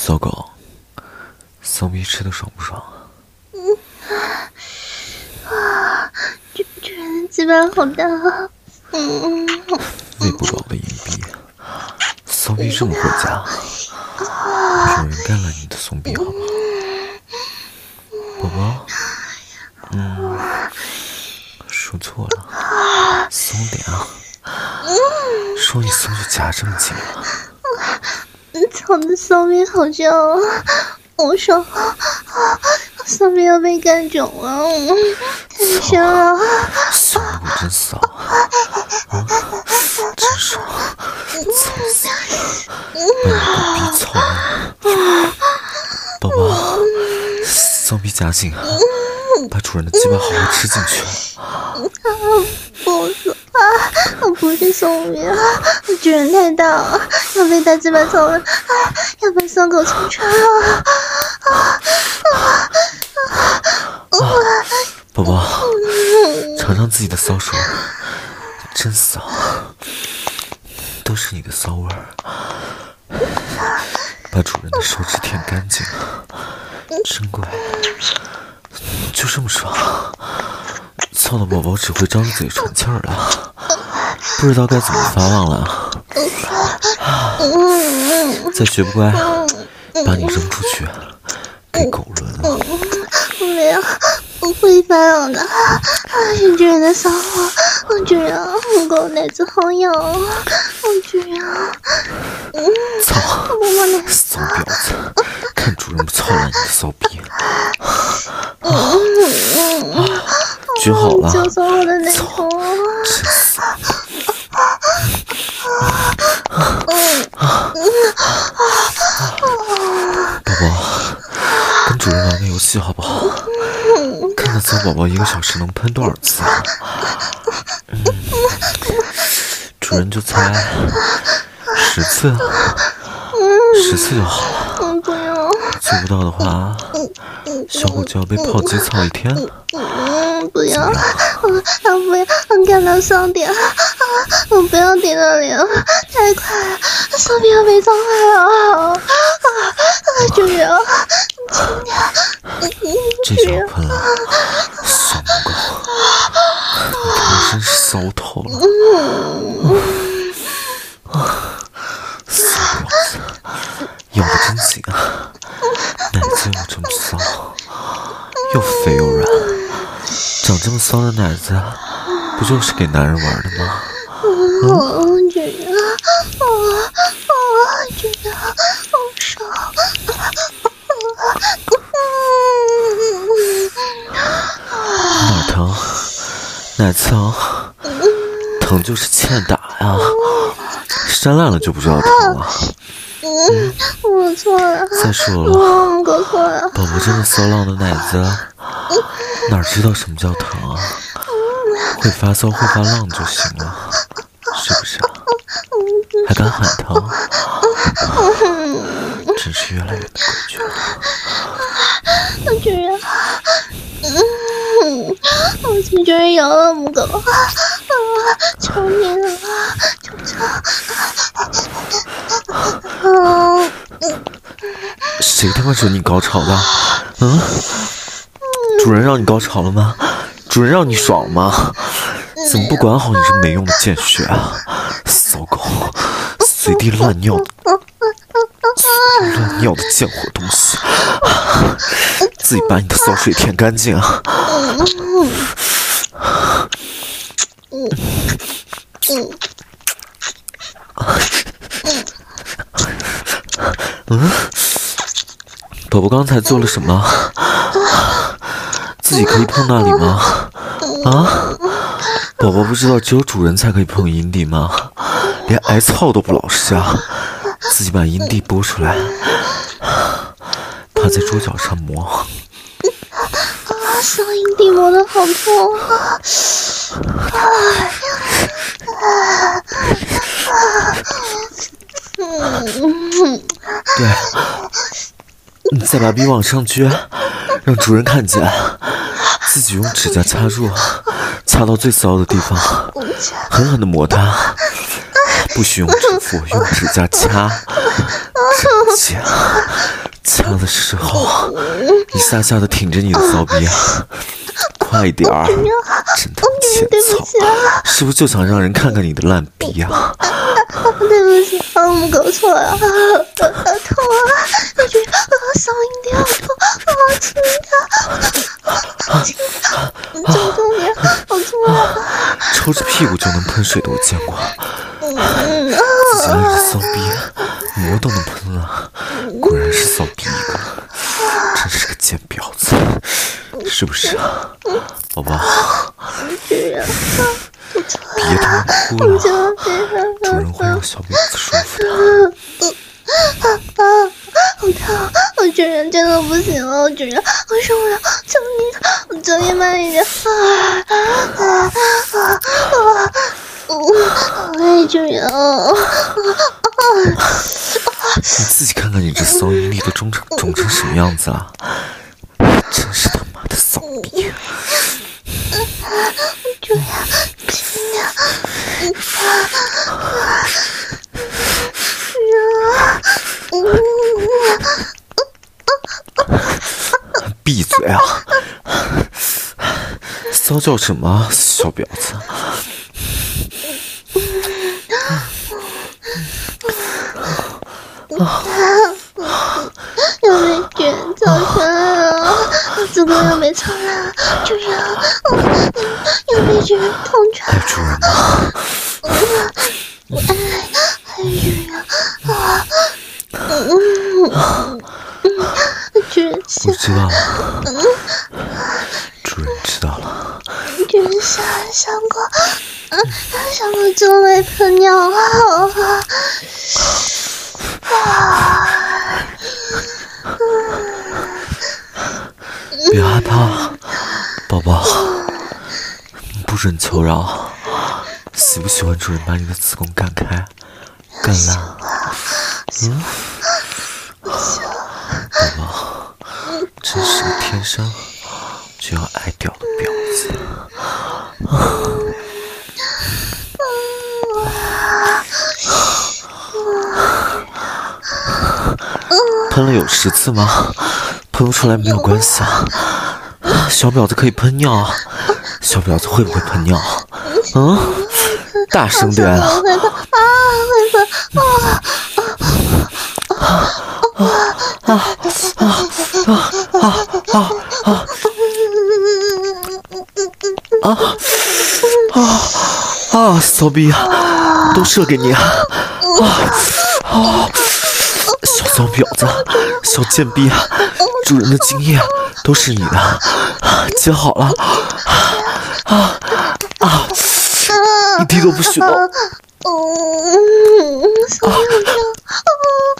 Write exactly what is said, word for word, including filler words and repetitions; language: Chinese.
骚狗，骚逼吃的爽不爽？ 嗯啊，主主人的鸡巴好大啊！嗯， 喂不饱的淫逼，骚逼这么回家，主人该来你的怂逼好不好？宝宝，嗯，说错了，松点啊！说你松就夹这么紧了。 操的骚逼好笑啊！我说，骚逼要被干肿了，太香了！ 小母真骚啊，真爽，操死你！把你狗逼操烂！宝宝，骚逼夹紧啊！把主人的鸡巴好好吃进去。 不是啊，我不是松鱼啊，主人太大了，要被大鸡巴操了，要被骚狗冲穿了！ 宝宝，尝尝自己的骚手，真骚，都是你的骚味儿。把主人的手指舔干净，真乖，就这么爽。操的宝宝只会张着嘴喘气儿了，不知道该怎么发浪了。再学不乖，把你扔出去给狗轮了。 我没有，不会发浪的。是主人的骚货，主人，我狗奶子好痒啊！主人，嗯， 操，骚婊子，看主人不操烂你的骚逼！举好了， 就算我的奶头， 真骚！宝宝，跟主人玩个游戏好不好？看看骚宝宝一个小时能喷多少次啊？嗯，主人就猜十次，十次就好了。 嗯，不用。 做不到的话，小狗就要被炮击操一天。 嗯，不要，我我不要，我看到骚点，我不要点到零，太快了，骚点要被操坏了！啊啊！主人，轻点， 这就要喷了，小母狗，你他妈真是骚透了！骚婊子，咬得真紧啊！奶子又这么骚，又肥又软，长这么骚的奶子，不就是给男人玩的吗？ 嗯，主人，啊啊，主人，好爽！ 哪疼？奶子疼？疼就是欠打呀！扇烂了就不知道疼了。 嗯，我错了。 再说了， 我我错了。 宝宝这么骚浪的奶子，哪知道什么叫疼啊？会发骚会发浪就行了，是不是啊？还敢喊疼？真是越来越不规矩了。 主人，嗯，我请主人咬了母狗，啊，求你了，求求。嗯， 谁他妈准你高潮的？嗯？主人让你高潮了吗？主人让你爽吗？怎么不管好你这没用的贱血啊！骚狗，随地乱尿的，随地乱尿的贱货东西！自己把你的骚水舔干净啊！嗯，宝宝刚才做了什么？自己可以碰那里吗？啊，宝宝不知道只有主人才可以碰阴蒂吗？连挨操都不老实啊！自己把阴蒂拨出来，趴在桌角上磨。 啊，上阴蒂磨得好痛啊！ 对，你再把逼往上撅，让主人看见。自己用指甲掐住，掐到最骚的地方，狠狠地磨它。不许用指腹，用指甲掐， 紧啊！掐的时候，一下下的挺着你的骚逼啊！快点儿！真的欠操！是不是就想让人看看你的烂逼啊？ 对不起，啊，我们搞错了，啊，痛啊！我觉得啊，嗓音有点痛，啊，轻点，轻点，重重点，好痛啊！ 抽着屁股就能喷水的我见过，自己那只骚逼，膜都能喷了，果然是骚逼一个，真是个贱婊子，是不是啊，宝宝？别他妈哭了，主人会让小婊子舒服的。 啊啊！好疼！我主人真的不行了，我主人，我受不了！求你，我求你慢一点！啊啊啊啊！我爱主人啊！ 你自己看看你这骚阴力都肿成肿成什么样子了，真是他妈的骚逼！ 主人，轻点！ 闭嘴啊！骚叫什么，小婊子！ 又被卷走出来了，子宫又被操烂了，主人，又被主人捅穿了。 主人吗？ 哎，主人啊！嗯，主人， 我知道了，主人知道了。 主人想想过，嗯，想过周围喷尿啊！啊！ 别害怕，宝宝，不准求饶。喜不喜欢主人把你的子宫干开、干烂？嗯，宝宝，真是个天生就要挨屌的婊子。喷了有十次吗？喷不出来没有关系啊。小婊子可以喷尿啊，小婊子会不会喷尿？嗯，大声点啊！ 会喷啊，会喷啊！啊啊啊啊啊啊！ 啊啊啊！骚逼啊，都射给你啊！啊啊！小骚婊子，小贱逼啊！主人的精液都是你的，啊，接好了，啊啊！一滴都不许漏。 嗯，骚婊子，